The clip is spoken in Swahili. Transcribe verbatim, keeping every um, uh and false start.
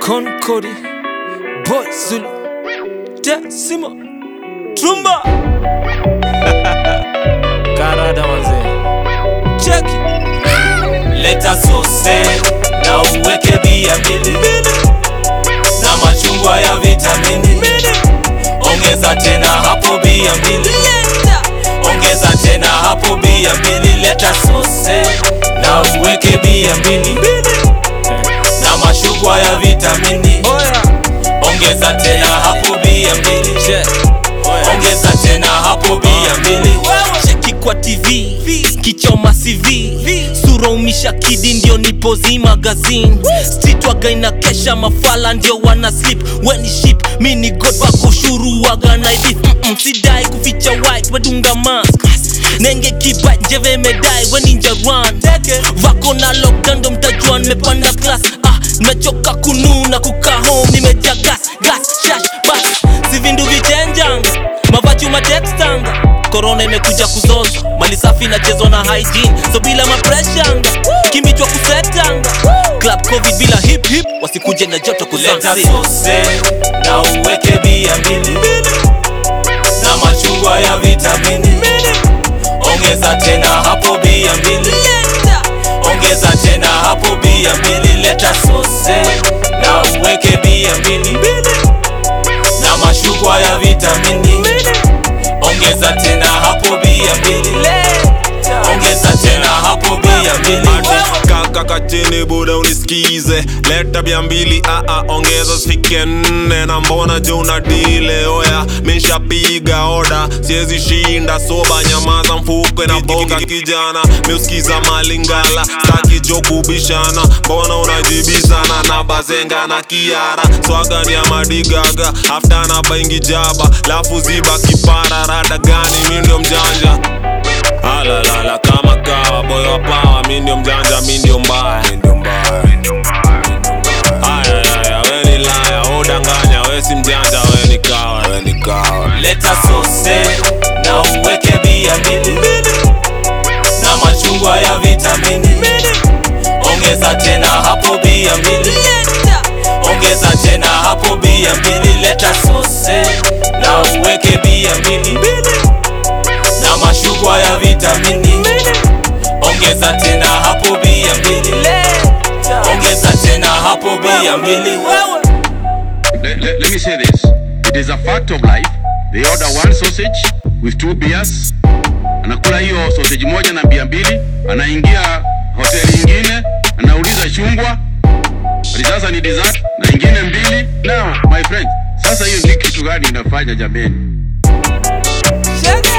Concordi, Boy Zulu, Decimo, Trumba. Karada manze. Check it. Leta sose na uweke bia mbili na machungwa ya vitamini. Ongeza tena hapo bia mbili. Ongeza tena hapo bia mbili. Leta sose na uweke bia mbili na machungwa ya vitamini. Ongeza tena hapo bia mbili. Ongeza tena hapo bia mbili. Cheki kwa T V, kichoma C V, sura umisha kidi ndio nipozi magazine. Street waga inakesha mafala ndio wana sleep. When ship, mini god wako shuru waga na beef. mm -mm, Sidai kuficha white, wedunga mask. Nenge kiba njeve medai, we ninja run. Vako na lockdown ndo mtajua nimepanda class. Ah, nimechoka kununa kuka home, nimeja gas, gas, shash, bas. Sivindu vichenjanga, mavachu matextanga. Corona imekuja kuzoza, mali safi na chezo na hygiene. So bila mapreshanga, kimichwa kusetanga. Club covid bila hip hip, wasikuje na joto kuzansi. Leta sose na uweke bia mbili na machungwa ya vitamini. Ongeza tena hapo bia mbili. Ongeza tena hapo bia mbili. Leta sose na uweke bia mbili na machungwa ya vitamini. Ongeza tena hapo bia mbili. Ongeza tena hapo bia mbili. Kaka kachini buda unisikize. Leta bia mbili a a ongeza sifike nne. Na mbona je unadile oya misha piga oda. Siezi shinda soba nyamaza mfuke na boga kijana. Miusikiza malingala staki jo kubishana. Mbona unajibizana na bazenga na kiara. Swaga ni ya madigaga after na baingi jaba. Lafu ziba kipara rada gani mi ndio mjanja. Alalala kama kawa boy wa power. Mi ndio mjanja mi ndio mbaya. Aya aya we ni laya udanganya. We si mjanja we ni kawa. We ni kawa. Leta sose na uweke bia mbili na machungwa ya vitamini. Ongeza tena hapo bia mbili. Ongeza tena hapo bia mbili. Leta sose na uweke bia mbili na machungwa ya vitamini. Ongeza tena hapo bia mbili. Ongeza tena hapo bia mbili. Let, let, let me say this. It is a fact of life. They order one sausage with two beers. Anakula hiyo sausage moja na bia mbili. Anaingia hoteli nyingine, anauliza chungwa. Sasa ni dessert na nyingine mbili. Now my friend, sasa hiyo ni kitu gani inafanya jameni?